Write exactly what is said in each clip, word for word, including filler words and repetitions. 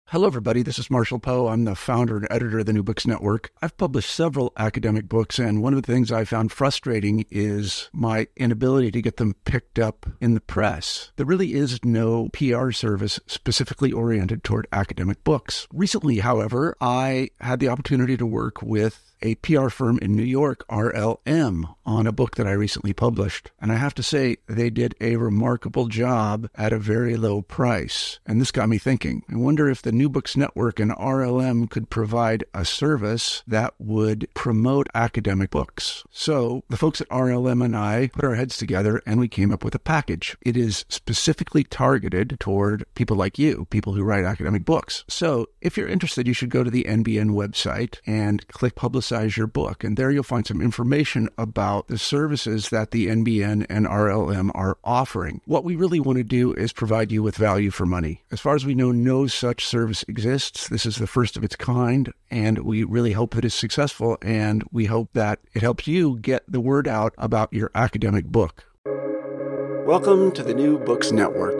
Hello, everybody. This is Marshall Poe. I'm the founder and editor of the New Books Network. I've published several academic books, and one of the things I found frustrating is my inability to get them picked up in the press. There really is no P R service specifically oriented toward academic books. Recently, however, I had the opportunity to work with a P R firm in New York, R L M, on a book that I recently published. And I have to say, they did a remarkable job at a very low price. And this got me thinking. I wonder if the New Books Network and R L M could provide a service that would promote academic books. So the folks at R L M and I put our heads together and we came up with a package. It is specifically targeted toward people like you, people who write academic books. So if you're interested, you should go to the N B N website and click Publicize your book. And there you'll find some information about the services that the N B N and R L M are offering. What we really want to do is provide you with value for money. As far as we know, no such service exists. This is the first of its kind, and we really hope that it's successful, and we hope that it helps you get the word out about your academic book. Welcome to the New Books Network.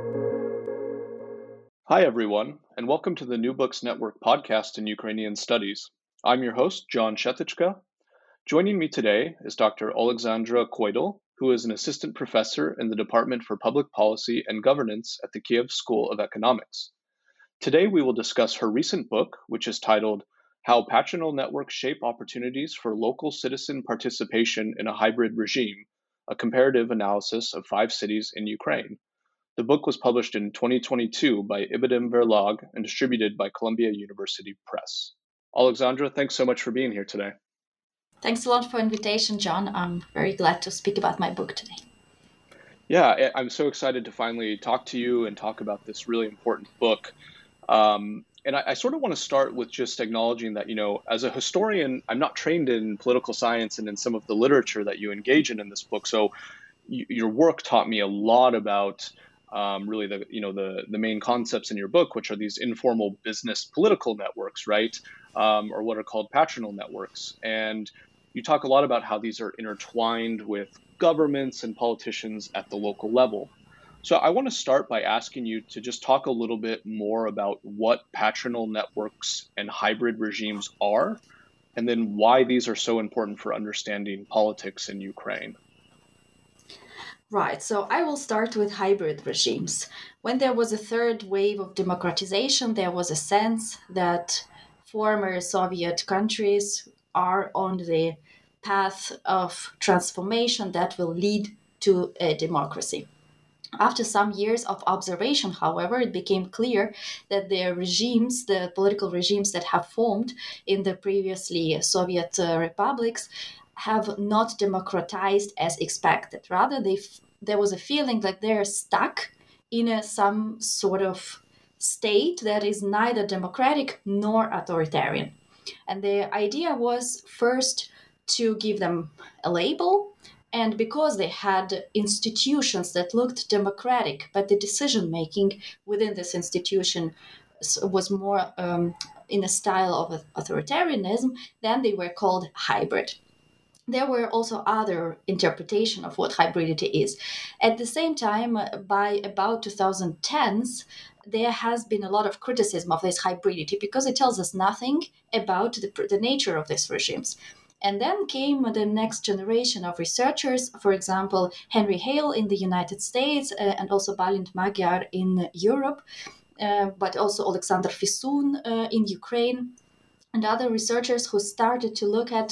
Hi, everyone, and welcome to the New Books Network podcast in Ukrainian Studies. I'm your host, John Shetichka. Joining me today is Doctor Alexandra Koidel, who is an assistant professor in the Department for Public Policy and Governance at the Kiev School of Economics. Today, we will discuss her recent book, which is titled How Patronal Networks Shape Opportunities for Local Citizen Participation in a Hybrid Regime, a comparative analysis of five cities in Ukraine. The book was published in twenty twenty-two by Ibadim Verlag and distributed by Columbia University Press. Alexandra, thanks so much for being here today. Thanks a lot for the invitation, John. I'm very glad to speak about my book today. Yeah, I'm so excited to finally talk to you and talk about this really important book. Um, and I, I sort of want to start with just acknowledging that, you know, as a historian, I'm not trained in political science and in some of the literature that you engage in in this book. So y- your work taught me a lot about Um, really the you know the the main concepts in your book, which are these informal business political networks, right, um, or what are called patronal networks. And you talk a lot about how these are intertwined with governments and politicians at the local level. So I want to start by asking you to just talk a little bit more about what patronal networks and hybrid regimes are, and then why these are so important for understanding politics in Ukraine. Right, so I will start with hybrid regimes. When there was a third wave of democratization, there was a sense that former Soviet countries are on the path of transformation that will lead to a democracy. After some years of observation, however, it became clear that the regimes, the political regimes that have formed in the previously Soviet uh, republics, have not democratized as expected. Rather, they f- there was a feeling that they're stuck in a, some sort of state that is neither democratic nor authoritarian. And the idea was first to give them a label, and because they had institutions that looked democratic, but the decision-making within this institution was more um, in a style of authoritarianism, then they were called hybrid. There were also other interpretation of what hybridity is. At the same time, by about twenty tens, there has been a lot of criticism of this hybridity because it tells us nothing about the, the nature of these regimes. And then came the next generation of researchers, for example, Henry Hale in the United States uh, and also Balint Magyar in Europe, uh, but also Alexander Fisun uh, in Ukraine, and other researchers who started to look at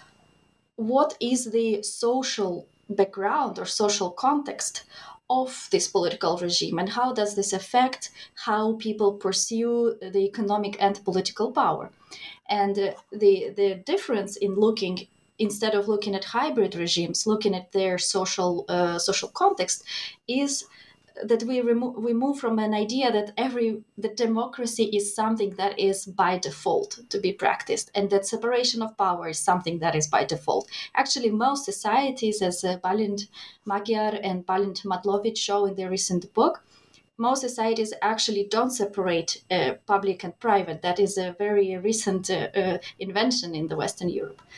what is the social background or social context of this political regime and how does this affect how people pursue the economic and political power. And uh, the, the difference in looking, instead of looking at hybrid regimes, looking at their social, uh, social context is that we remove we move from an idea that every that democracy is something that is by default to be practiced, and that separation of power is something that is by default. Actually, most societies, as uh, Balint Magyar and Balint Matlovich show in their recent book, most societies actually don't separate uh, public and private. That is a very recent uh, uh, invention in the Western Europe.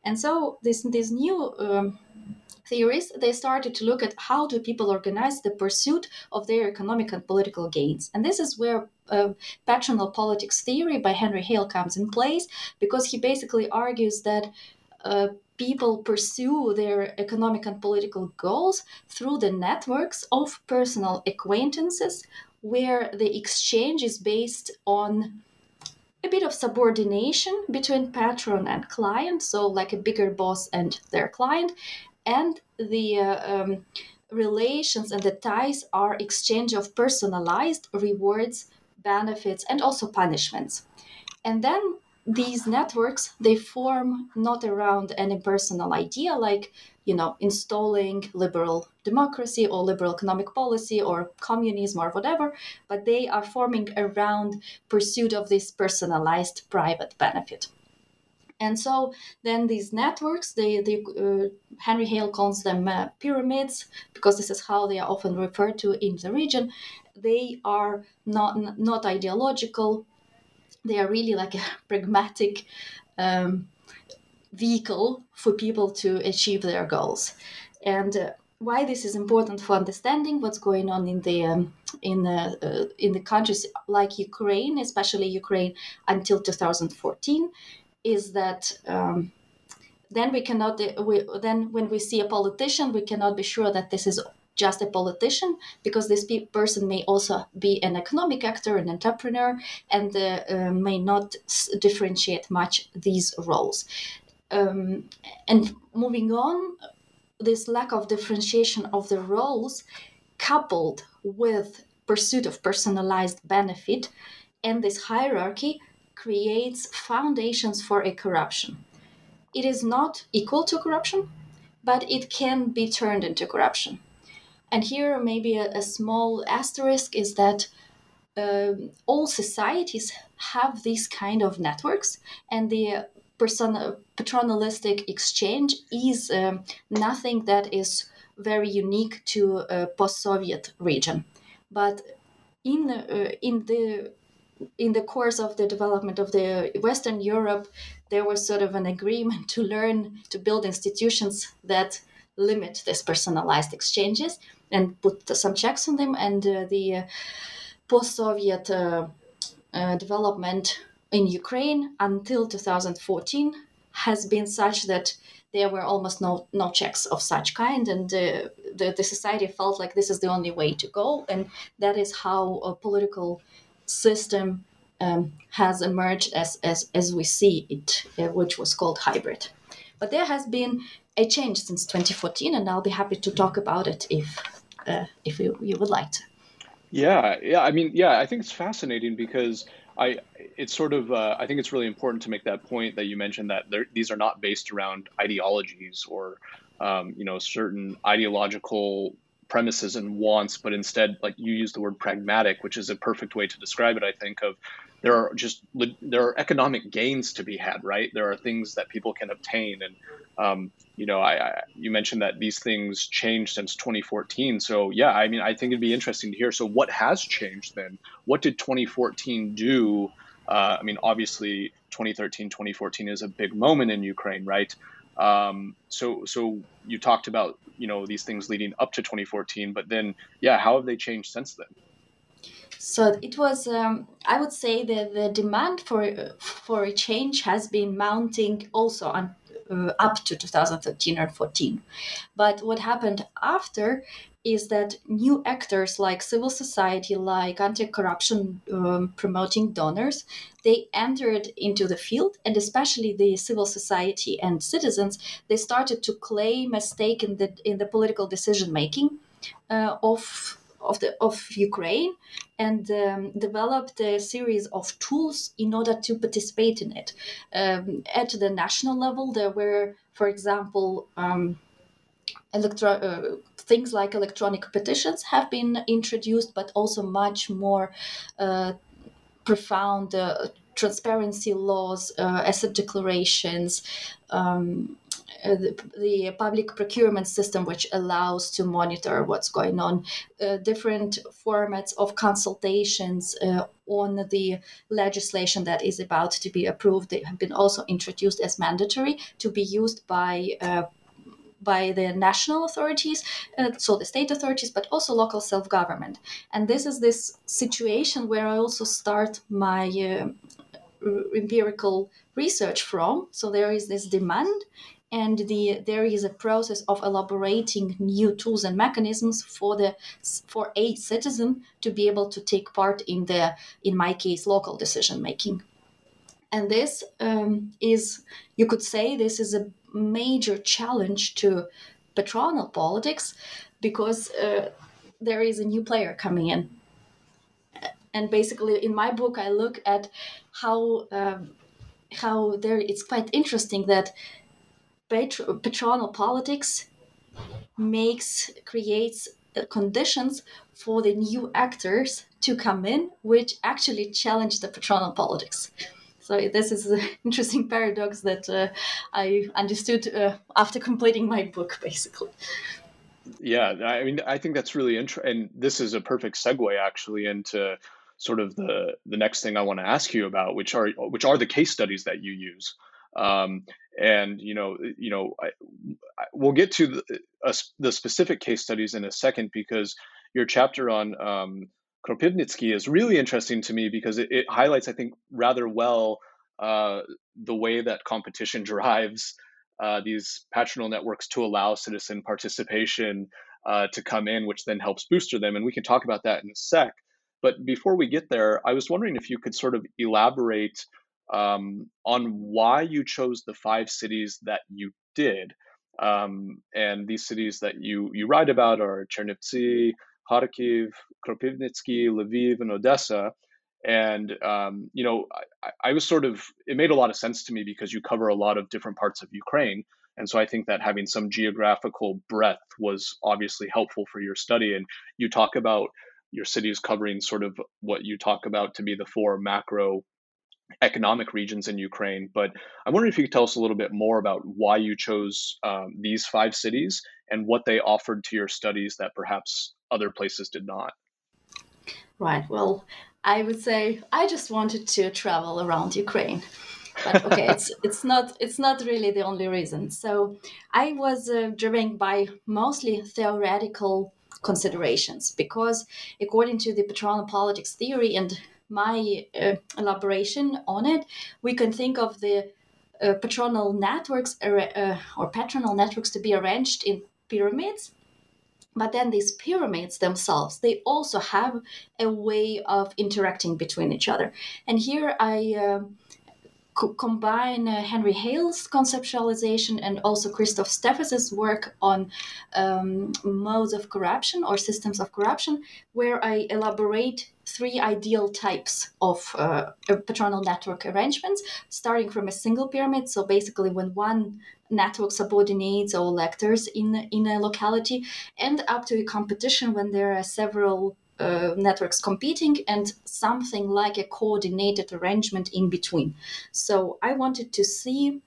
And so this this new um, theories, they started to look at how do people organize the pursuit of their economic and political gains. And this is where uh, patronal politics theory by Henry Hale comes in place, because he basically argues that uh, people pursue their economic and political goals through the networks of personal acquaintances, where the exchange is based on a bit of subordination between patron and client, so like a bigger boss and their client, and the uh, um, relations and the ties are exchange of personalized rewards, benefits, and also punishments. And then these networks, they form not around any personal idea like, you know, installing liberal democracy or liberal economic policy or communism or whatever, but they are forming around pursuit of this personalized private benefit. And so then these networks, they, they uh, Henry Hale calls them uh, pyramids, because this is how they are often referred to in the region. They are not not ideological. They are really like a pragmatic um, vehicle for people to achieve their goals. And uh, why this is important for understanding what's going on in the um, in the uh, in the countries like Ukraine, especially Ukraine until two thousand fourteen, is that um, then we cannot we, then when we see a politician, we cannot be sure that this is just a politician, because this pe- person may also be an economic actor, an entrepreneur, and uh, uh, may not s- differentiate much these roles. Um, and moving on, this lack of differentiation of the roles, coupled with pursuit of personalized benefit and this hierarchy, creates foundations for a corruption. It is not equal to corruption, but it can be turned into corruption. And here, maybe a, a small asterisk is that um, all societies have these kind of networks, and the person, patronalistic exchange is um, nothing that is very unique to a post-Soviet region. But in uh, in the in the course of the development of the Western Europe, there was sort of an agreement to learn to build institutions that limit these personalized exchanges and put some checks on them. And uh, the uh, post-Soviet uh, uh, development in Ukraine until two thousand fourteen has been such that there were almost no, no checks of such kind, and uh, the, the society felt like this is the only way to go, and that is how a political system um, has emerged as, as, as we see it, uh, which was called hybrid. But there has been a change since twenty fourteen, and I'll be happy to talk about it if uh, if you, you would like to. Yeah, yeah. I mean, yeah, I think it's fascinating because I, it's sort of, uh, I think it's really important to make that point that you mentioned that there, these are not based around ideologies or, um, you know, certain ideological premises and wants, but instead, like you use the word pragmatic, which is a perfect way to describe it, I think, of there are just, there are economic gains to be had, right? There are things that people can obtain. And, um, you know, I, I you mentioned that these things changed since twenty fourteen. So yeah, I mean, I think it'd be interesting to hear. So what has changed then? What did twenty fourteen do? Uh, I mean, obviously twenty thirteen, twenty fourteen is a big moment in Ukraine, right? Um, so, so you talked about, you know, these things leading up to twenty fourteen, but then, yeah, how have they changed since then? So it was, um, I would say that the demand for for a change has been mounting also on, uh, up to two thousand thirteen or fourteen. But what happened after is that new actors like civil society, like anti-corruption um, promoting donors, they entered into the field, and especially the civil society and citizens, they started to claim a stake in the in the political decision making uh, of of the of Ukraine, and um, developed a series of tools in order to participate in it. Um, at the national level, there were, for example, um, electro- uh, things like electronic petitions have been introduced, but also much more uh, profound uh, transparency laws, uh, asset declarations, um, uh, the, the public procurement system, which allows to monitor what's going on, uh, different formats of consultations uh, on the legislation that is about to be approved. They have been also introduced as mandatory to be used by uh, by the national authorities, uh, so the state authorities, but also local self-government. And this is this situation where I also start my uh, empirical research from. So there is this demand, and the there is a process of elaborating new tools and mechanisms for the for a citizen to be able to take part in the, in my case, local decision making. And this um, is, you could say, this is a major challenge to patronal politics, because uh, there is a new player coming in. And basically, in my book, I look at how um, how there. It's quite interesting that patr- patronal politics makes creates conditions for the new actors to come in, which actually challenge the patronal politics. So this is an interesting paradox that uh, I understood uh, after completing my book, basically. Yeah, I mean, I think that's really interesting, and this is a perfect segue actually into sort of the the next thing I want to ask you about, which are which are the case studies that you use. Um, and you know, you know, I, I, we'll get to the, uh, the specific case studies in a second, because your chapter on um, Kropivnitsky is really interesting to me, because it, it highlights, I think, rather well uh, the way that competition drives uh, these patronal networks to allow citizen participation uh, to come in, which then helps booster them. And we can talk about that in a sec. But before we get there, I was wondering if you could sort of elaborate um, on why you chose the five cities that you did. Um, and these cities that you, you write about are Chernivtsi, Kharkiv, Kropivnitsky, Lviv, and Odessa. And, um, you know, I, I was sort of, it made a lot of sense to me because you cover a lot of different parts of Ukraine. And so I think that having some geographical breadth was obviously helpful for your study. And you talk about your cities covering sort of what you talk about to be the four macro economic regions in Ukraine. But I wonder if you could tell us a little bit more about why you chose um, these five cities and what they offered to your studies that perhaps other places did not. Right. Well, I would say I just wanted to travel around Ukraine. But okay, it's it's not it's not really the only reason. So I was uh, driven by mostly theoretical considerations, because according to the patronal politics theory and my uh, elaboration on it, we can think of the uh, patronal networks uh, or patronal networks to be arranged in pyramids. But then these pyramids themselves, they also have a way of interacting between each other. And here I uh, co- combine uh, Henry Hale's conceptualization and also Christoph Steffes' work on um, modes of corruption or systems of corruption, where I elaborate three ideal types of uh, patronal network arrangements, starting from a single pyramid. So basically, when one network subordinates all actors in in a locality, and up to a competition when there are several uh, networks competing, and something like a coordinated arrangement in between. So I wanted to see.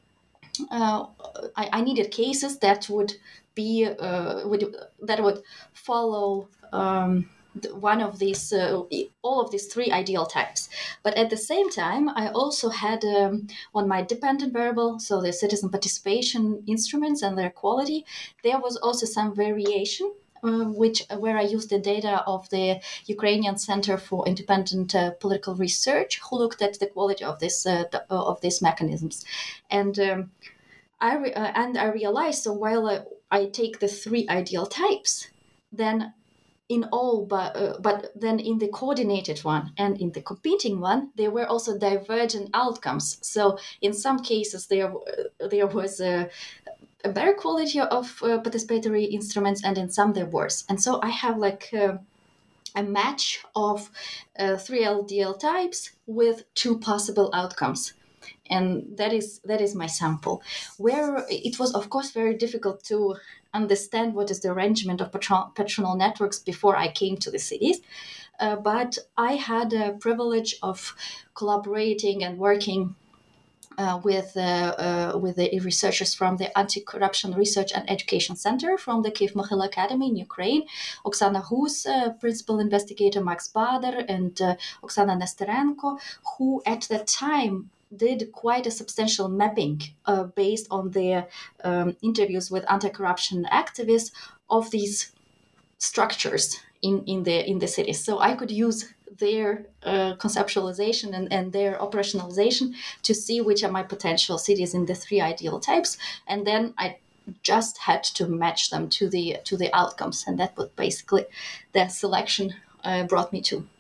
Uh, I, I needed cases that would be uh, would that would follow. Um, one of these, uh, all of these three ideal types. But at the same time, I also had um, on my dependent variable, so the citizen participation instruments and their quality, there was also some variation, uh, which where I used the data of the Ukrainian Center for Independent uh, Political Research, who looked at the quality of this uh, the, uh, of these mechanisms, and um, I re- uh, and I realized, so while I, I take the three ideal types, then in all, but uh, but then in the coordinated one and in the competing one, there were also divergent outcomes. So in some cases, there uh, there was a, a better quality of uh, participatory instruments, and in some there was. And so I have like uh, a match of uh, three L D L types with two possible outcomes. And that is that is my sample, where it was of course very difficult to understand what is the arrangement of patron- patronal networks before I came to the cities. Uh, but I had a privilege of collaborating and working uh, with uh, uh, with the researchers from the Anti-Corruption Research and Education Center from the Kyiv-Mohyla Academy in Ukraine, Oksana Hus, uh, principal investigator Max Bader, and uh, Oksana Nesterenko, who at that time did quite a substantial mapping uh, based on their um, interviews with anti-corruption activists of these structures in, in the in the cities. So I could use their uh, conceptualization and, and their operationalization to see which are my potential cities in the three ideal types, and then I just had to match them to the to the outcomes, and that was basically the selection uh, brought me to.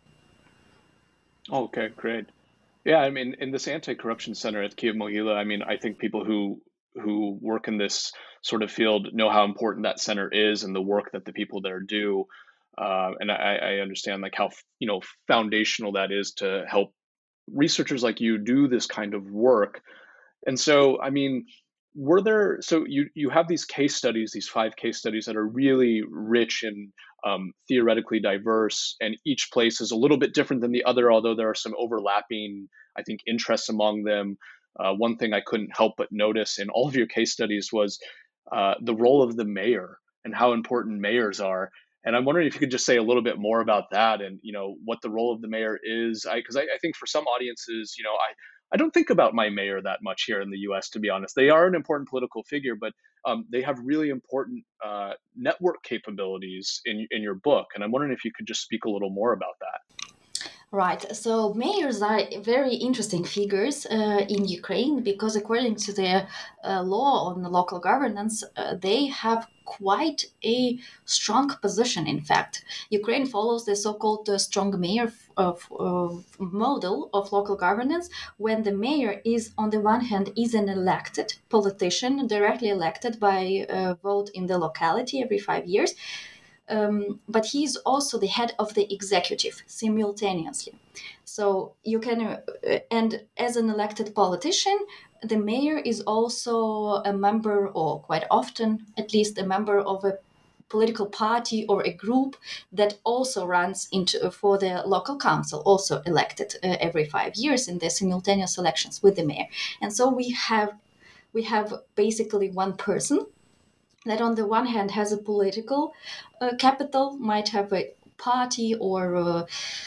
Okay, great. Yeah, I mean, in this anti-corruption center at Kyiv-Mohyla, I mean, I think people who who work in this sort of field know how important that center is and the work that the people there do. Uh, and I, I understand like how, you know, foundational that is to help researchers like you do this kind of work. And so, I mean, were there, so you, you have these case studies, these five case studies that are really rich and um, theoretically diverse, and each place is a little bit different than the other, although there are some overlapping, I think, interests among them. Uh, one thing I couldn't help but notice in all of your case studies was uh, the role of the mayor and how important mayors are. And I'm wondering if you could just say a little bit more about that, and you know what the role of the mayor is. Because I, I, I think for some audiences, you know, I I don't think about my mayor that much here in the U S, to be honest. They are an important political figure, but um, they have really important uh, network capabilities in in your book. And I'm wondering if you could just speak a little more about that. Right. So mayors are very interesting figures uh, in Ukraine because, according to the uh, law on local governance, uh, they have quite a strong position. In fact, Ukraine follows the so-called uh, strong mayor of, of model of local governance, when the mayor is, on the one hand, is an elected politician, directly elected by a vote in the locality every five years. Um, but he is also the head of the executive simultaneously. So you can, uh, and as an elected politician, the mayor is also a member, or quite often at least a member of a political party or a group that also runs into for the local council, also elected uh, every five years in the simultaneous elections with the mayor. And so we have we have basically one person that on the one hand has a political uh, capital, might have a party or uh,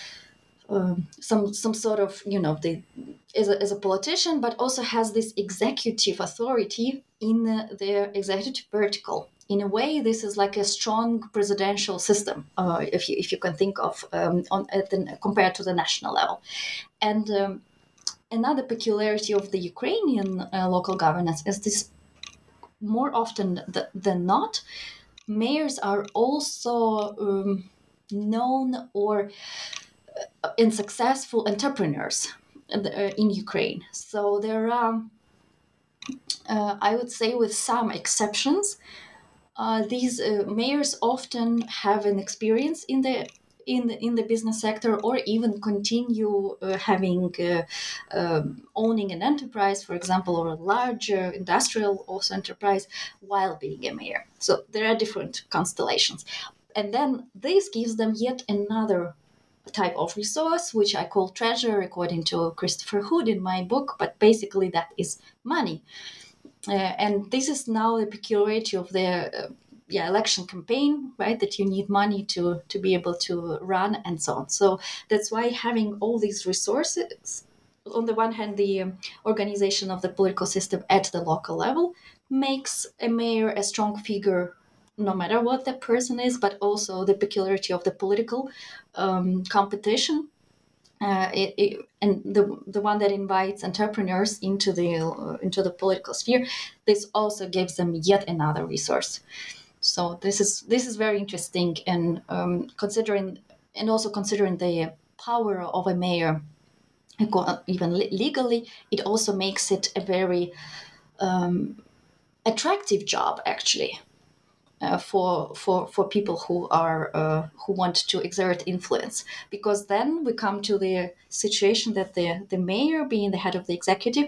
um, some some sort of, you know, the is a, is a politician, but also has this executive authority in uh, their executive vertical. In a way, this is like a strong presidential system, uh, if you if you can think of um, on at the, compared to the national level. And um, another peculiarity of the Ukrainian uh, local governance is this: more often th- than not, mayors are also um, known or uh, in successful entrepreneurs in, uh, in Ukraine. So there are, uh, I would say, with some exceptions, uh, these uh, mayors often have an experience in the in the, in the business sector, or even continue uh, having uh, um, owning an enterprise, for example, or a larger industrial also enterprise while being a mayor. So there are different constellations. And then this gives them yet another type of resource, which I call treasure, according to Christopher Hood in my book, but basically that is money. Uh, and this is now the peculiarity of the uh, yeah, election campaign, right? That you need money to to be able to run and so on. So that's why having all these resources, on the one hand, the um, organization of the political system at the local level makes a mayor a strong figure, no matter what the person is, but also the peculiarity of the political um, competition. Uh, it, it, and the the one that invites entrepreneurs into the uh, into the political sphere, this also gives them yet another resource. So this is this is very interesting, and um, considering and also considering the power of a mayor, even legally, it also makes it a very um, attractive job, actually. Uh, for for for people who are uh, who want to exert influence, because then we come to the situation that the the mayor, being the head of the executive,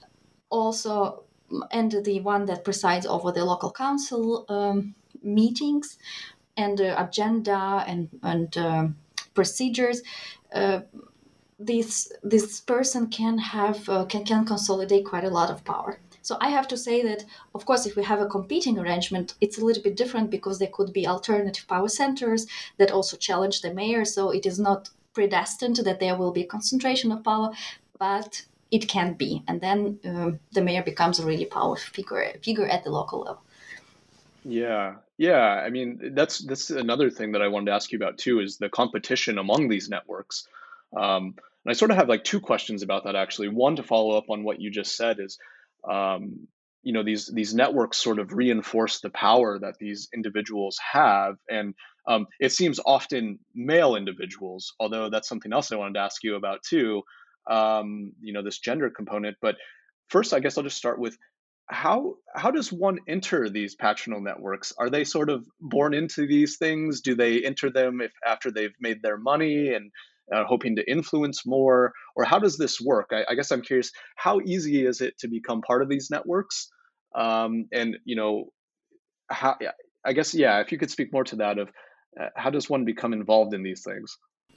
also and the one that presides over the local council um, meetings and uh, agenda and and um, procedures, uh, this this person can have uh, can can consolidate quite a lot of power. So I have to say that, of course, if we have a competing arrangement, it's a little bit different because there could be alternative power centers that also challenge the mayor. So it is not predestined that there will be concentration of power, but it can be. And then um, the mayor becomes a really powerful figure, figure at the local level. Yeah, yeah. I mean, that's that's another thing that I wanted to ask you about too, is the competition among these networks. Um, and I sort of have like two questions about that actually. One, to follow up on what you just said, is, um, you know, these these networks sort of reinforce the power that these individuals have, and um, it seems often male individuals. Although that's something else I wanted to ask you about too. Um, you know, this gender component. But first, I guess I'll just start with, how how does one enter these patronal networks? Are they sort of born into these things? Do they enter them if after they've made their money and uh, hoping to influence more? Or how does this work? I, I guess I'm curious, how easy is it to become part of these networks? Um, and you know, how, yeah, I guess, yeah, if you could speak more to that, of uh, how does one become involved in these things?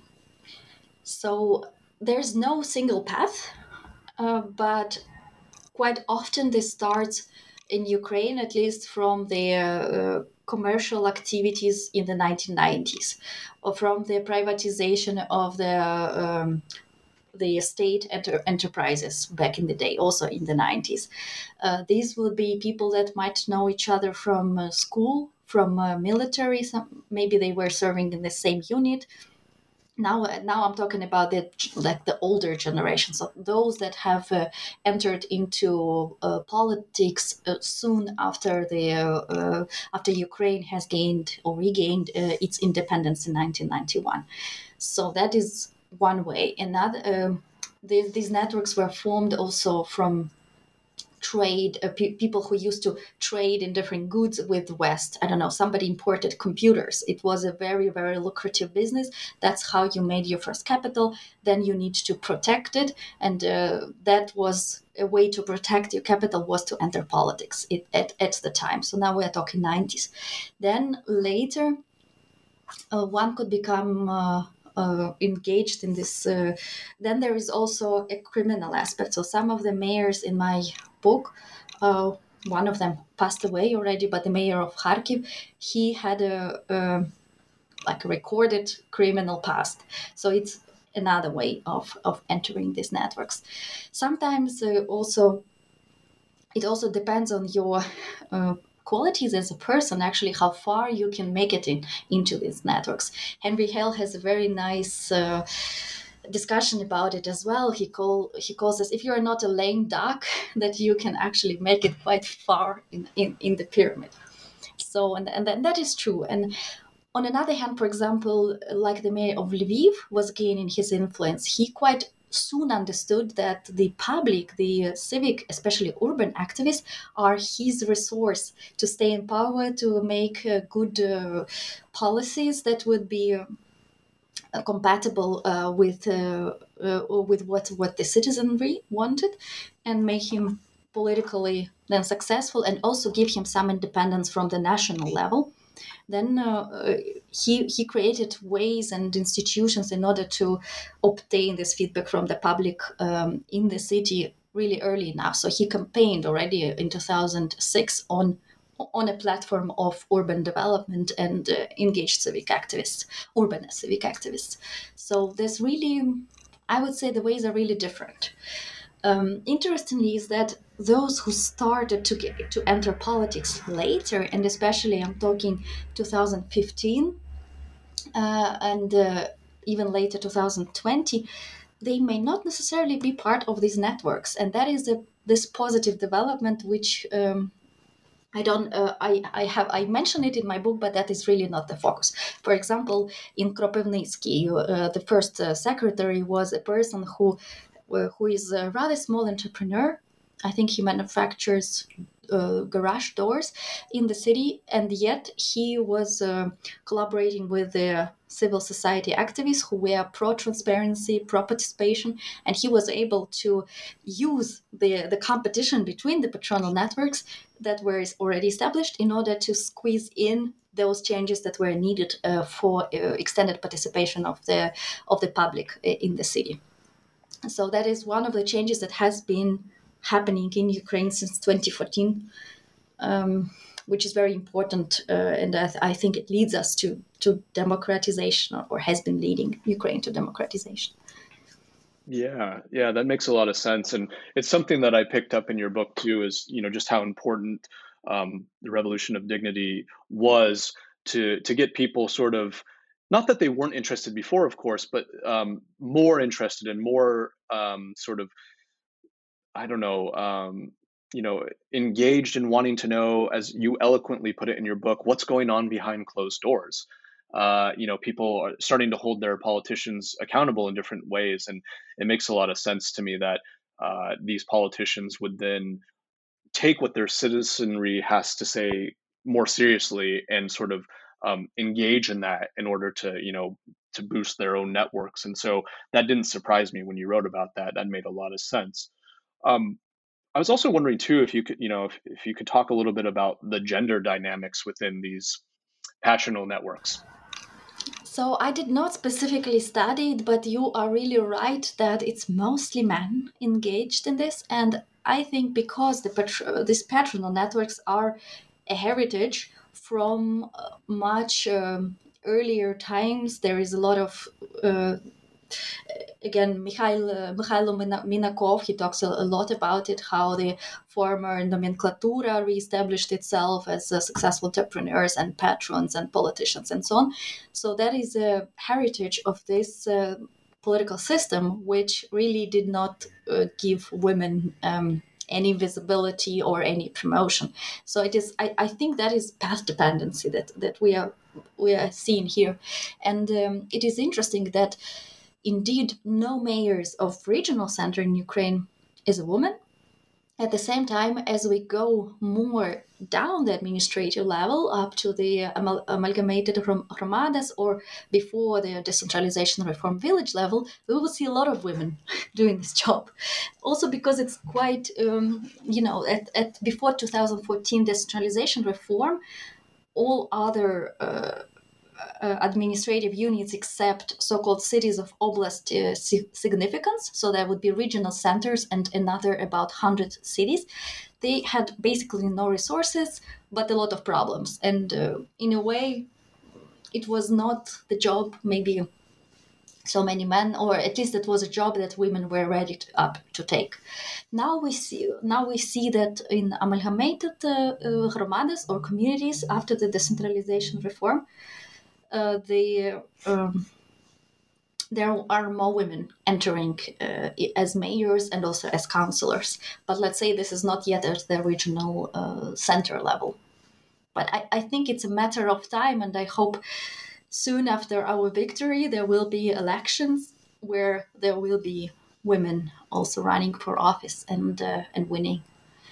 So there's no single path, uh, but quite often this starts in Ukraine, at least from the uh, commercial activities in the nineteen nineties, or from the privatization of the um, the state enter- enterprises back in the day, also in the nineties. Uh, these will be people that might know each other from uh, school, from uh, military. Some, maybe they were serving in the same unit. Now, now I'm talking about the like the older generations, so those that have uh, entered into uh, politics uh, soon after the uh, uh, after Ukraine has gained or regained uh, its independence in nineteen ninety-one. So that is one way. Another, um, these, these networks were formed also from trade, uh, pe- people who used to trade in different goods with the West. I don't know, somebody imported computers. It was a very, very lucrative business. That's how you made your first capital. Then you need to protect it. And uh, that was a way to protect your capital, was to enter politics it, at, at the time. So now we're talking nineties. Then later, uh, one could become uh, uh, engaged in this. Uh, then there is also a criminal aspect. So some of the mayors in my book, uh, one of them passed away already, but the mayor of Kharkiv, he had a, a like a recorded criminal past. So it's another way of, of entering these networks. Sometimes uh, also it also depends on your uh, qualities as a person, actually, how far you can make it in into these networks. Henry Hale has a very nice uh, discussion about it as well. He call he calls us, if you are not a lame duck, that you can actually make it quite far in, in, in the pyramid. So and, and and that is true. And on another hand, for example, like the mayor of Lviv was gaining his influence, he quite soon understood that the public, the civic, especially urban activists, are his resource to stay in power, to make uh, good uh, policies that would be uh, compatible uh, with uh, uh, with what what the citizenry wanted, and make him politically then successful, and also give him some independence from the national level. Then uh, he he created ways and institutions in order to obtain this feedback from the public um, in the city really early enough. So he campaigned already in two thousand six on on a platform of urban development and uh, engaged civic activists, urban civic activists. So there's really, I would say, the ways are really different. Um, interestingly, is that those who started to get, to enter politics later, and especially I'm talking two thousand fifteen uh, and uh, even later two thousand twenty, they may not necessarily be part of these networks, and that is a, this positive development, which um, I don't. Uh, I I have. I mention it in my book, but that is really not the focus. For example, in Kropivnitsky, uh, the first uh, secretary was a person who uh, who is a rather small entrepreneur. I think he manufactures uh, garage doors in the city, and yet he was uh, collaborating with the civil society activists who were pro-transparency, pro-participation, and he was able to use the, the competition between the patronal networks that were already established in order to squeeze in those changes that were needed uh, for uh, extended participation of the of the public in the city. So that is one of the changes that has been happening in Ukraine since twenty fourteen, um, which is very important, uh, and I, th- I think it leads us to to democratization, or, or has been leading Ukraine to democratization. Yeah, yeah, that makes a lot of sense, and it's something that I picked up in your book too. Is you know just how important um, the Revolution of Dignity was to to get people sort of, not that they weren't interested before, of course, but um, more interested and more um, sort of, I don't know, um, you know, engaged in wanting to know, as you eloquently put it in your book, what's going on behind closed doors. Uh, you know, people are starting to hold their politicians accountable in different ways, and it makes a lot of sense to me that uh, these politicians would then take what their citizenry has to say more seriously and sort of um, engage in that in order to, you know, to boost their own networks. And so that didn't surprise me when you wrote about that. That made a lot of sense. Um, I was also wondering too if you could, you know, if, if you could talk a little bit about the gender dynamics within these patronal networks. So I did not specifically study it, but you are really right that it's mostly men engaged in this, and I think because the patr- these patronal networks are a heritage from uh, much um, earlier times. There is a lot of uh, again, Mikhail, uh, Mikhailo Minakov, he talks a, a lot about it, how the former nomenclatura reestablished itself as uh, successful entrepreneurs and patrons and politicians and so on. So that is a heritage of this uh, political system, which really did not uh, give women um, any visibility or any promotion. So it is, I, I think that is path dependency that, that we are we are seeing here. And um, it is interesting that indeed, no mayors of regional center in Ukraine is a woman. At the same time, as we go more down the administrative level up to the amal- amalgamated hromadas or before the decentralization reform village level, we will see a lot of women doing this job. Also because it's quite, um, you know, at, at before two thousand fourteen decentralization reform, all other uh, uh, administrative units except so-called cities of oblast uh, si- significance, so there would be regional centers and another about one hundred cities. They had basically no resources but a lot of problems, and uh, in a way it was not the job maybe so many men, or at least it was a job that women were ready to, up to take. Now we see now we see that in amalgamated uh, uh, hromadas or communities after the decentralization reform, uh, the um, there are more women entering uh, as mayors and also as councillors. But let's say this is not yet at the regional uh, center level. But I, I think it's a matter of time, and I hope soon after our victory there will be elections where there will be women also running for office and uh, and winning.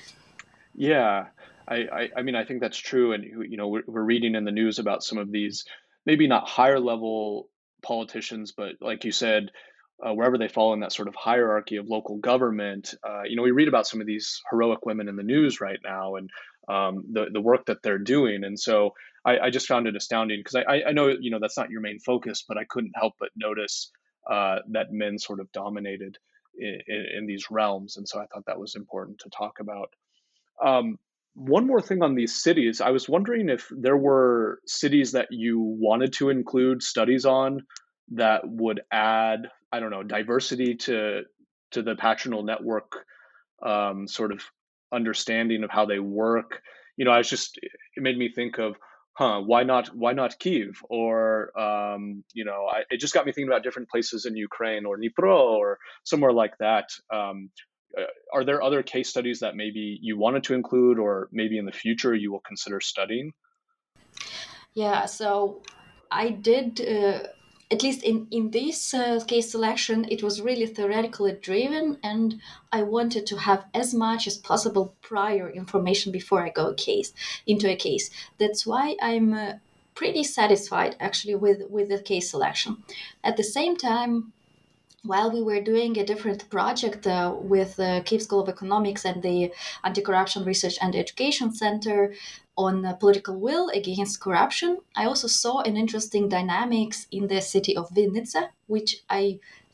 Yeah, I, I, I mean, I think that's true. And, you know, we're, we're reading in the news about some of these, maybe not higher level politicians, but like you said, uh, wherever they fall in that sort of hierarchy of local government, uh, you know, we read about some of these heroic women in the news right now and um, the, the work that they're doing. And so I, I just found it astounding because I, I know, you know, that's not your main focus, but I couldn't help but notice uh, that men sort of dominated in, in, in these realms. And so I thought that was important to talk about. Um, one more thing on these cities, I was wondering if there were cities that you wanted to include studies on that would add, I don't know, diversity to to the patronal network, um, sort of understanding of how they work. You know, I was just, it made me think of, huh, why not why not Kiev? Or um, you know, I, it just got me thinking about different places in Ukraine or Dnipro or somewhere like that. Um, uh, are there other case studies that maybe you wanted to include or maybe in the future you will consider studying? Yeah, so I did, uh, at least in, in this uh, case selection, it was really theoretically driven, and I wanted to have as much as possible prior information before I go a case into a case. That's why I'm uh, pretty satisfied actually with, with the case selection. At the same time, while we were doing a different project uh, with the Kyiv School of Economics and the Anti-Corruption Research and Education Center on uh, political will against corruption, I also saw an interesting dynamics in the city of Vinnytsia, which I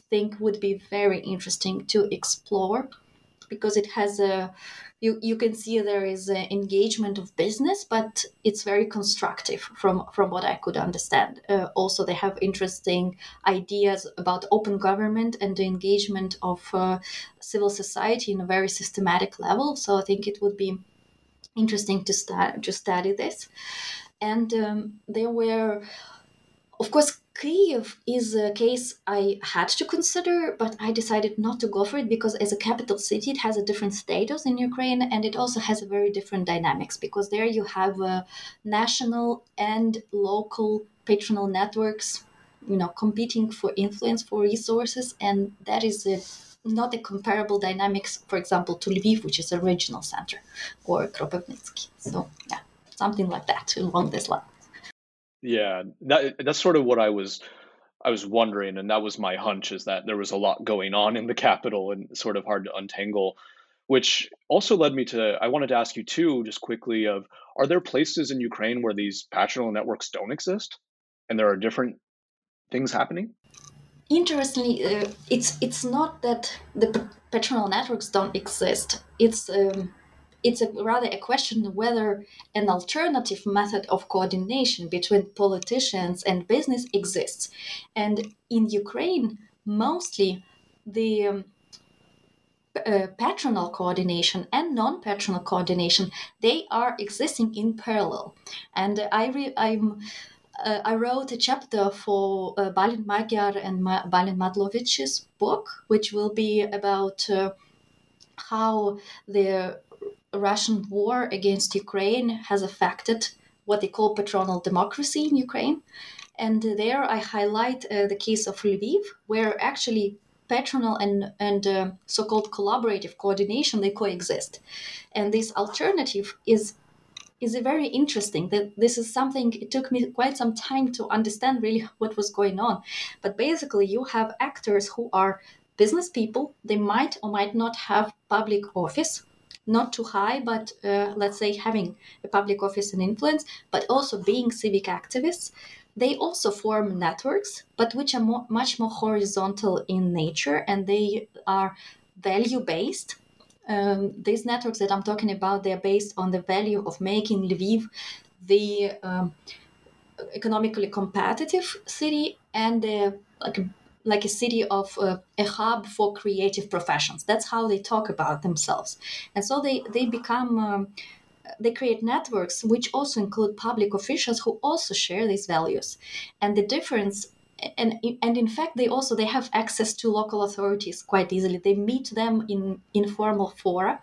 think would be very interesting to explore, because it has a you, you can see there is an engagement of business, but it's very constructive from from what I could understand. Uh, also, they have interesting ideas about open government and the engagement of uh, civil society in a very systematic level. So I think it would be interesting to start to study this. And um, there were, of course, Kyiv is a case I had to consider, but I decided not to go for it because as a capital city, it has a different status in Ukraine, and it also has a very different dynamics, because there you have uh, national and local patronal networks, you know, competing for influence, for resources, and that is a, not a comparable dynamics, for example, to Lviv, which is a regional center, or Kropivnitsky. So, yeah, something like that along this line. Yeah, that that's sort of what I was I was wondering, and that was my hunch, is that there was a lot going on in the capital and sort of hard to untangle, which also led me to, I wanted to ask you too, just quickly, of are there places in Ukraine where these patronal networks don't exist and there are different things happening? Interestingly, uh, it's it's not that the p- patronal networks don't exist. It's um, it's a, rather a question of whether an alternative method of coordination between politicians and business exists. And in Ukraine, mostly the um, uh, patronal coordination and non-patronal coordination, they are existing in parallel. And I re- I'm uh, I wrote a chapter for uh, Balint Magyar and Ma- Balint Madlovich's book, which will be about uh, how the Russian war against Ukraine has affected what they call patronal democracy in Ukraine. And there I highlight uh, the case of Lviv, where actually patronal and, and uh, so-called collaborative coordination, they coexist. And this alternative is is very interesting. That this is something, it took me quite some time to understand really what was going on. But basically you have actors who are business people. They might or might not have public office, not too high, but uh, let's say having a public office and influence, but also being civic activists. They also form networks, but which are more, much more horizontal in nature, and they are value based. Um, these networks that I'm talking about, they're based on the value of making Lviv the um, economically competitive city and uh, like a, like a city of uh, a hub for creative professions. That's how they talk about themselves, and so they they become. Um, they create networks which also include public officials who also share these values, and the difference and and in fact they also they have access to local authorities quite easily. They meet them in informal fora,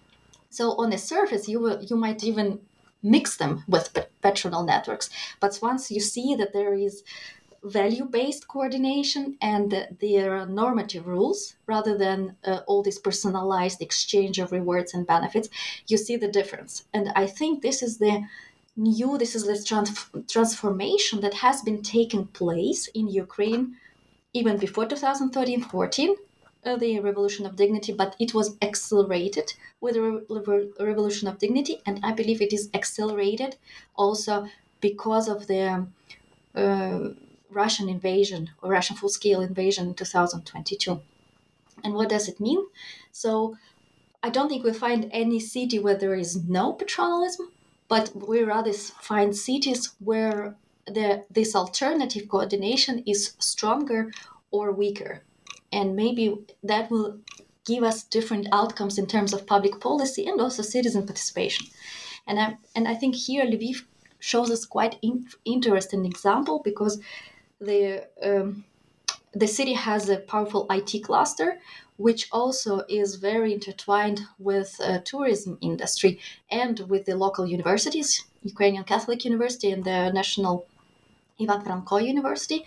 so on the surface you will you might even mix them with patronal networks, but once you see that there is value-based coordination and uh, there are normative rules rather than uh, all this personalized exchange of rewards and benefits, you see the difference. And I think this is the new this is this trans- transformation that has been taking place in Ukraine even before two thousand thirteen fourteen, uh, the Revolution of Dignity, but it was accelerated with the Re- Re- Revolution of Dignity, and I believe it is accelerated also because of the uh, Russian invasion or Russian full-scale invasion in two thousand twenty-two. And what does it mean? So I don't think we find any city where there is no patronalism, but we rather find cities where the this alternative coordination is stronger or weaker. And maybe that will give us different outcomes in terms of public policy and also citizen participation. And I, and I think here Lviv shows us quite in, interesting example, because the um, the city has a powerful I T cluster, which also is very intertwined with uh, tourism industry and with the local universities, Ukrainian Catholic University and the National Ivan Franko University.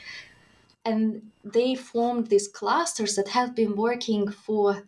And they formed these clusters that have been working for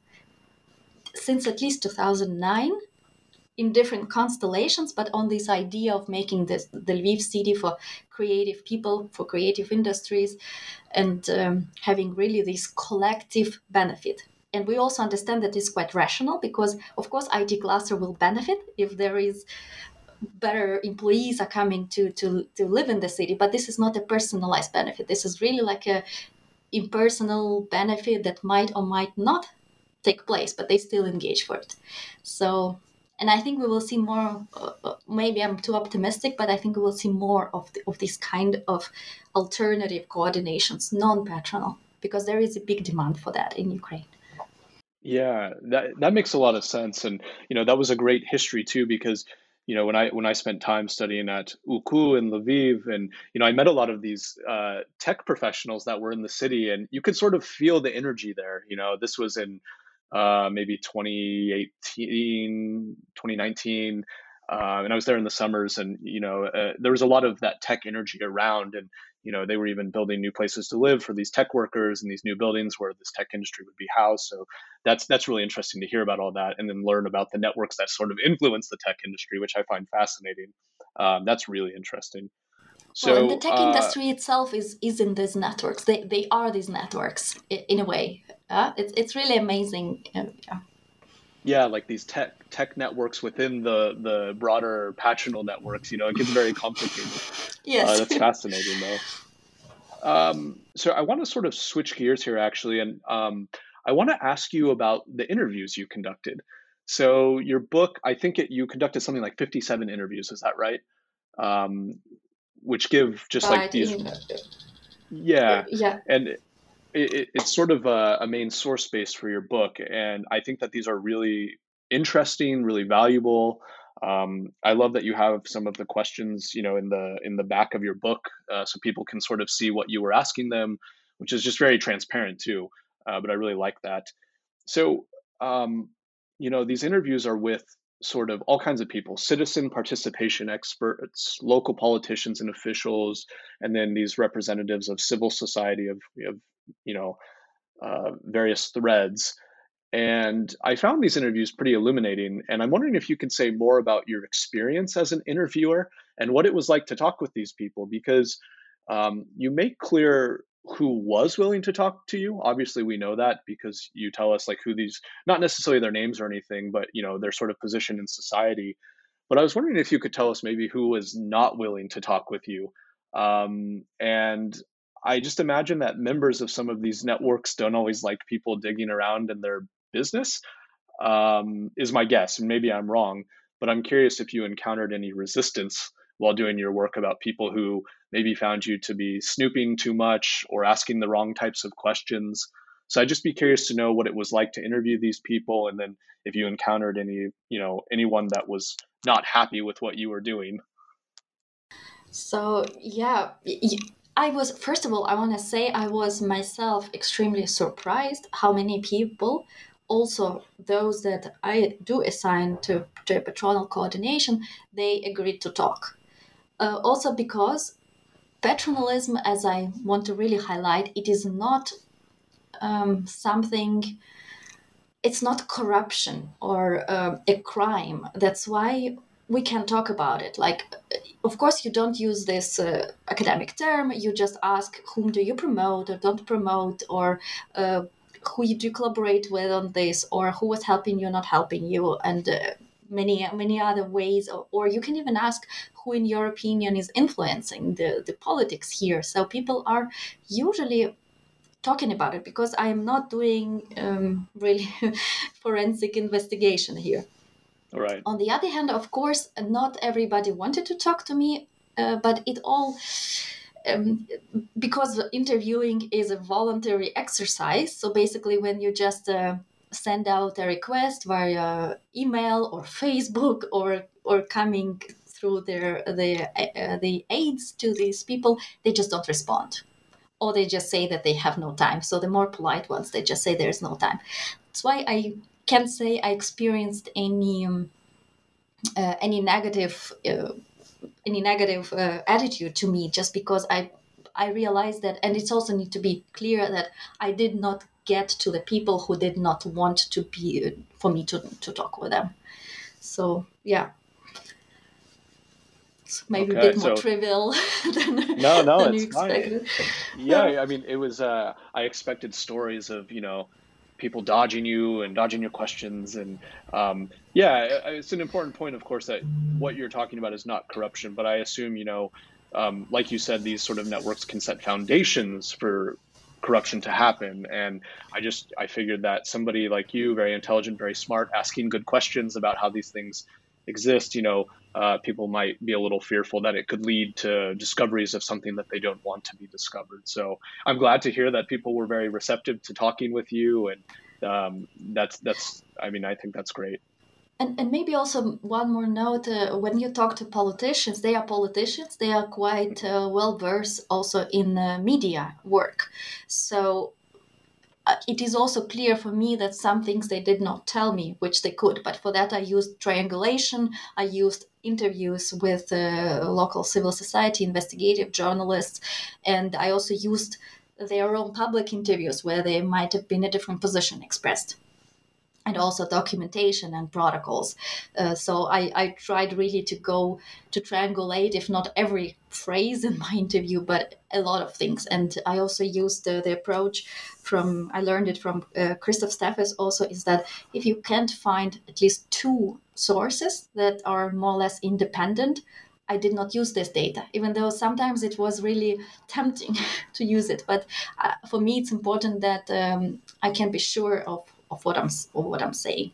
since at least two thousand nine in different constellations, but on this idea of making this the Lviv city for creative people, for creative industries, and um, having really this collective benefit. And we also understand that it's quite rational because, of course, I T cluster will benefit if there is better employees are coming to, to, to live in the city, but this is not a personalized benefit. This is really like a impersonal benefit that might or might not take place, but they still engage for it. So, and I think we will see more. Uh, maybe I'm too optimistic, but I think we will see more of the, of this kind of alternative coordinations, non-patronal, because there is a big demand for that in Ukraine. Yeah, that that makes a lot of sense, and you know that was a great history too, because you know when I when I spent time studying at U K U in Lviv, and you know I met a lot of these uh, tech professionals that were in the city, and you could sort of feel the energy there. You know, this was in uh, maybe twenty eighteen, twenty nineteen, uh, and I was there in the summers, and you know uh, there was a lot of that tech energy around, and you know they were even building new places to live for these tech workers and these new buildings where this tech industry would be housed. So that's that's really interesting to hear about all that, and then learn about the networks that sort of influence the tech industry, which I find fascinating. Um, that's really interesting. Well, and the So tech uh, industry itself is is in these networks. They they are these networks i- in a way. Uh, it's it's really amazing. Uh, yeah. yeah, like these tech tech networks within the the broader patronal networks, you know, it gets very complicated. Uh, Yes. that's fascinating though. Um, so I want to sort of switch gears here actually, and um, I want to ask you about the interviews you conducted. So your book, I think it, you conducted something like fifty-seven interviews, is that right? Um, which give just like Right. these, In, yeah, yeah. and it, it, it's sort of a, a main source base for your book, and I think that these are really interesting, really valuable. Um, I love that you have some of the questions, you know, in the in the back of your book, uh, so people can sort of see what you were asking them, which is just very transparent too. Uh, but I really like that. So, um, you know, these interviews are with sort of all kinds of people, citizen participation experts, local politicians and officials, and then these representatives of civil society of, of you know, uh, various threads. And I found these interviews pretty illuminating. And I'm wondering if you could say more about your experience as an interviewer and what it was like to talk with these people, because um, you make clear who was willing to talk to you. Obviously, we know that because you tell us like who these, not necessarily their names or anything, but you know their sort of position in society. But I was wondering if you could tell us maybe who was not willing to talk with you. Um, and I just imagine that members of some of these networks don't always like people digging around in their business, um, is my guess. And maybe I'm wrong, but I'm curious if you encountered any resistance while doing your work about people who maybe found you to be snooping too much or asking the wrong types of questions. So I'd just be curious to know what it was like to interview these people, and then if you encountered any, you know, anyone that was not happy with what you were doing. So yeah, y- I was first of all, I want to say I was myself extremely surprised how many people, also those that I do assign to, to patronal coordination, they agreed to talk. Uh, also because patronalism, as I want to really highlight, it is not um, something. It's not corruption or um, a crime. That's why we can talk about it. Like, of course, you don't use this uh, academic term. You just ask whom do you promote or don't promote, or uh, who you do collaborate with on this, or who was helping you, not helping you, and uh, many many other ways. Or, or you can even ask who, in your opinion, is influencing the the politics here. So people are usually talking about it because I am not doing um, really forensic investigation here. All right. On the other hand, of course, not everybody wanted to talk to me, uh, but it all um, because interviewing is a voluntary exercise. So basically, when you just uh, send out a request via email or Facebook or or coming through their the uh, the aids to these people, they just don't respond, or they just say that they have no time. So the more polite ones, they just say there's no time. That's why I can't say I experienced any um, uh, any negative uh, any negative uh, attitude to me, just because I I realized that, and it's also need to be clear that I did not get to the people who did not want to be uh, for me to to talk with them. So yeah, it's maybe a Okay. bit more So trivial than no, no, than you it's fine. expected. Yeah, I mean, it was. Uh, I expected stories of you know people dodging you and dodging your questions, and um, yeah, I- it's an important point, of course, that what you're talking about is not corruption. But I assume you know, um, like you said, these sort of networks can set foundations for corruption to happen. And I just, I figured that somebody like you, very intelligent, very smart, asking good questions about how these things exist, you know, uh, people might be a little fearful that it could lead to discoveries of something that they don't want to be discovered. So I'm glad to hear that people were very receptive to talking with you. And um, that's, that's, I mean, I think that's great. And, and maybe also one more note, uh, when you talk to politicians, they are politicians, they are quite uh, well versed also in uh, media work. So uh, it is also clear for me that some things they did not tell me, which they could. But for that, I used triangulation, I used interviews with uh, local civil society, investigative journalists, and I also used their own public interviews where they might have been a different position expressed. And also documentation and protocols. Uh, so I, I tried really to go to triangulate, if not every phrase in my interview, but a lot of things. And I also used uh, the approach from, I learned it from uh, Christoph Steffes also, is that if you can't find at least two sources that are more or less independent, I did not use this data, even though sometimes it was really tempting to use it. But uh, for me, it's important that um, I can be sure of of what I'm of what I'm saying.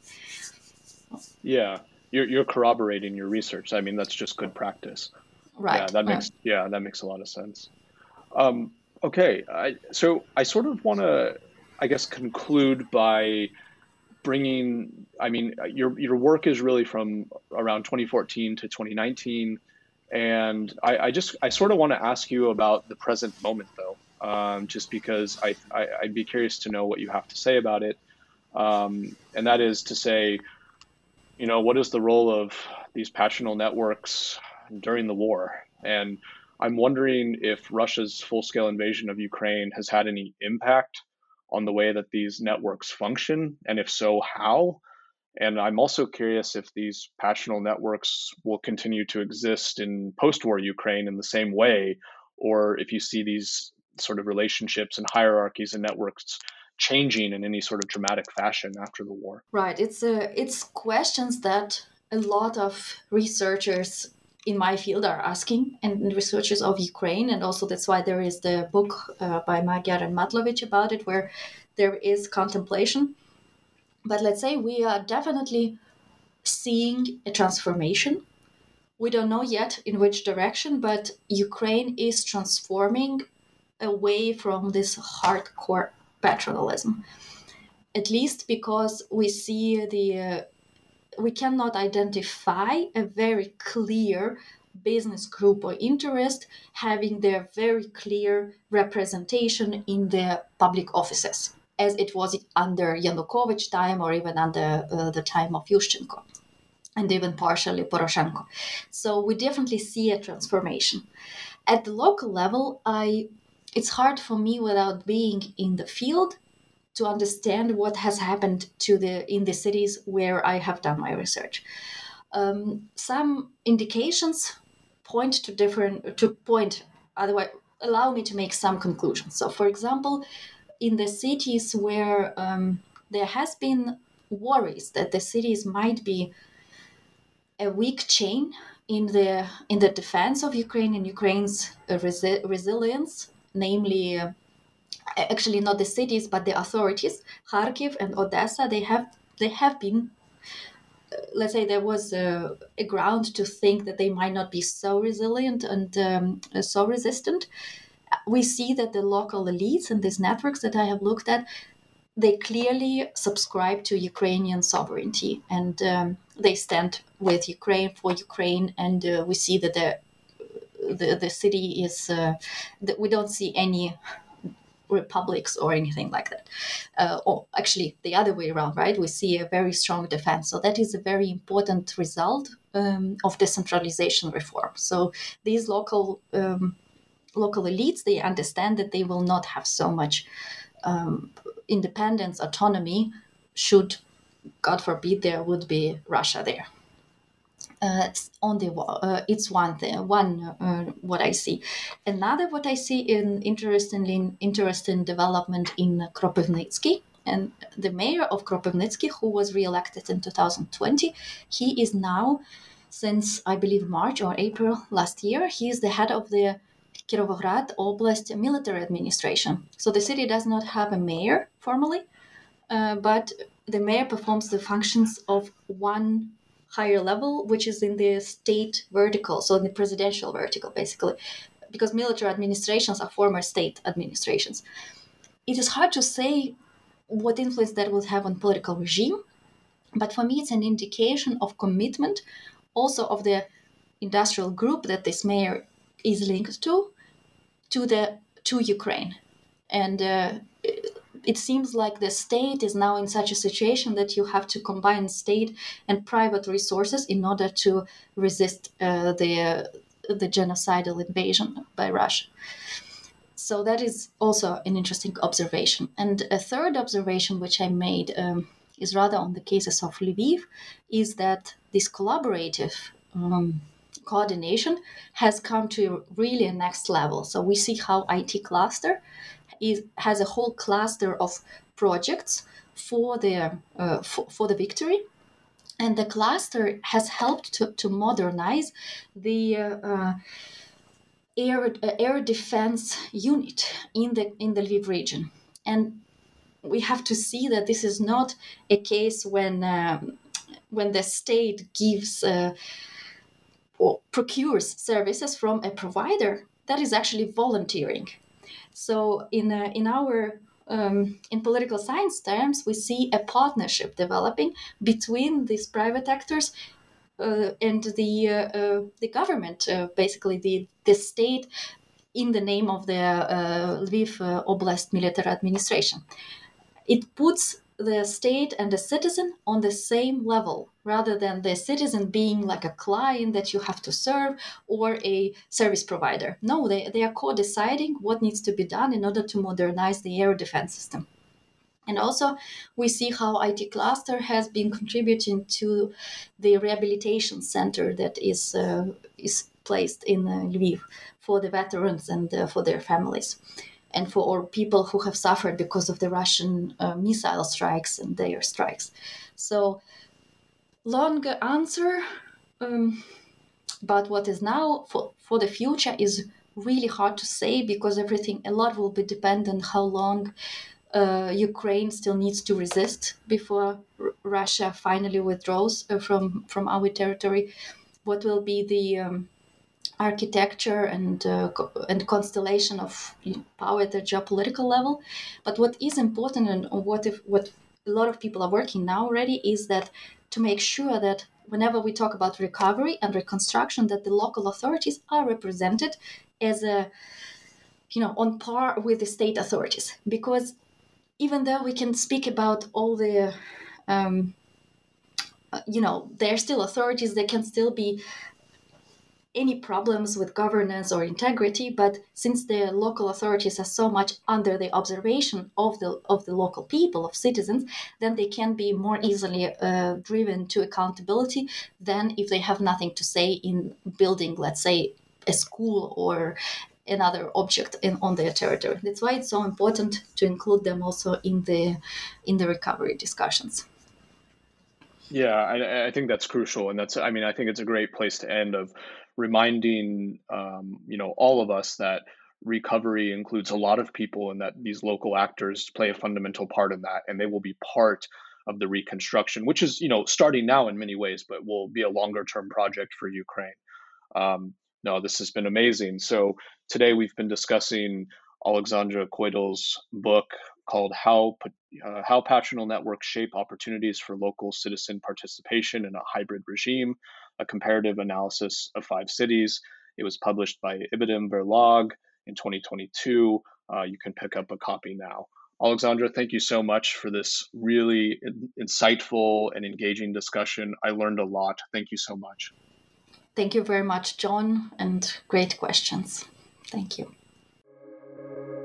Yeah, you're you're corroborating your research. I mean, that's just good practice. Right. Yeah, that makes yeah, that makes a lot of sense. Um, okay, I, so I sort of want to, I guess, conclude by bringing. I mean, your your work is really from around twenty fourteen to twenty nineteen, and I, I just I sort of want to ask you about the present moment, though, um, just because I, I I'd be curious to know what you have to say about it. Um, and that is to say, you know, what is the role of these passional networks during the war? And I'm wondering if Russia's full-scale invasion of Ukraine has had any impact on the way that these networks function, and if so, how? And I'm also curious if these passional networks will continue to exist in post-war Ukraine in the same way, or if you see these sort of relationships and hierarchies and networks changing in any sort of dramatic fashion after the war. Right. It's uh, it's questions that a lot of researchers in my field are asking, and researchers of Ukraine, and also that's why there is the book uh, by Magyar and Matlovic about it, where there is contemplation. But let's say we are definitely seeing a transformation. We don't know yet in which direction, but Ukraine is transforming away from this hardcore paternalism, at least because we see the uh, we cannot identify a very clear business group or interest having their very clear representation in the public offices, as it was under Yanukovych time or even under uh, the time of Yushchenko and even partially Poroshenko. So we definitely see a transformation. At the local level, I it's hard for me without being in the field to understand what has happened to the in the cities where I have done my research. Um, some indications point to different to point otherwise allow me to make some conclusions. So, for example, in the cities where um, there has been worries that the cities might be a weak chain in the in the defense of Ukraine and Ukraine's uh, resi- resilience, namely. Uh, actually not the cities but the authorities, Kharkiv and Odessa, they have they have been uh, let's say there was a, a ground to think that they might not be so resilient and um, so resistant. We see that the local elites and these networks that I have looked at, they clearly subscribe to Ukrainian sovereignty, and um, they stand with Ukraine for Ukraine, and uh, we see that the the, the city is uh, that we don't see any republics or anything like that. Uh, or actually the other way around, right? We see a very strong defense. So that is a very important result um, of decentralization reform. So these local um, local elites, they understand that they will not have so much um, independence, autonomy, should, God forbid, there would be Russia there. Uh, on the uh, it's one thing, one uh, what I see. Another what I see in interestingly interesting development in Kropivnitsky, and the mayor of Kropivnitsky, who was re-elected in two thousand twenty, he is now, since I believe March or April last year, he is the head of the Kirovohrad Oblast military administration. So the city does not have a mayor formally, uh, but the mayor performs the functions of one higher level, which is in the state vertical, so in the presidential vertical, basically, because military administrations are former state administrations. It is hard to say what influence that will have on political regime, but for me, it's an indication of commitment, also of the industrial group that this mayor is linked to, to the to Ukraine, and uh, it, it seems like the state is now in such a situation that you have to combine state and private resources in order to resist uh, the uh, the genocidal invasion by Russia. So that is also an interesting observation. And a third observation which I made um, is rather on the cases of Lviv, is that this collaborative um, coordination has come to really a next level. So we see how I T cluster is, has a whole cluster of projects for the uh, for, for the victory, and the cluster has helped to, to modernize the uh, uh, air uh, air defense unit in the in the Lviv region. And we have to see that this is not a case when um, when the state gives uh, or procures services from a provider. That is actually volunteering. So in uh, in our um, in political science terms, we see a partnership developing between these private actors uh, and the uh, uh, the government, uh, basically the the state, in the name of the uh, Lviv uh, Oblast military administration. It puts the state and the citizen on the same level, rather than the citizen being like a client that you have to serve or a service provider. No, they, they are co-deciding what needs to be done in order to modernize the air defense system. And also, we see how I T Cluster has been contributing to the rehabilitation center that is uh, is placed in uh, Lviv for the veterans and uh, for their families, and for all people who have suffered because of the Russian uh, missile strikes and their strikes. So, long answer, um, but what is now for, for the future is really hard to say, because everything, a lot will be dependent on how long uh, Ukraine still needs to resist before R- Russia finally withdraws uh, from, from our territory. What will be the um, architecture and uh, co- and constellation of power at the geopolitical level? But what is important, and what if what a lot of people are working now already, is that to make sure that whenever we talk about recovery and reconstruction, that the local authorities are represented as a, you know, on par with the state authorities. Because even though we can speak about all the um, uh, you know, they're still authorities, there can still be any problems with governance or integrity, but since the local authorities are so much under the observation of the of the local people, of citizens, then they can be more easily uh, driven to accountability than if they have nothing to say in building, let's say, a school or another object in, on their territory. That's why it's so important to include them also in the in the recovery discussions. Yeah, I, I think that's crucial, and that's, I mean, I think it's a great place to end, of reminding, um, you know, all of us that recovery includes a lot of people, and that these local actors play a fundamental part in that, and they will be part of the reconstruction, which is, you know, starting now in many ways, but will be a longer term project for Ukraine. Um, no, this has been amazing. So today we've been discussing Alexandra Koidal's book called How uh, How Patronal Networks Shape Opportunities for Local Citizen Participation in a Hybrid Regime, a comparative analysis of five cities. It was published by Ibidem Verlag in twenty twenty-two. Uh, you can pick up a copy now. Alexandra, thank you so much for this really insightful and engaging discussion. I learned a lot. Thank you so much. Thank you very much, John, and great questions. Thank you.